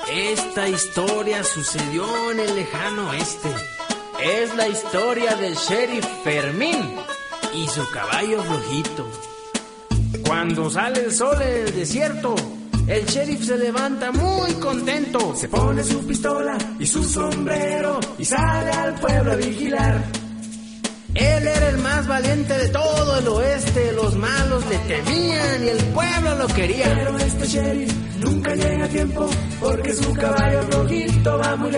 Esta historia sucedió en el lejano oeste. Es la historia del sheriff Fermín y su caballo flojito. Cuando sale el sol en el desierto, el sheriff se levanta muy contento. Se pone su pistola y su sombrero y sale al pueblo a vigilar. Él era el más valiente de todo el oeste. Los malos le temían y el pueblo lo quería. Pero este sheriff nunca llega a tiempo porque su caballo flojito va muy lento.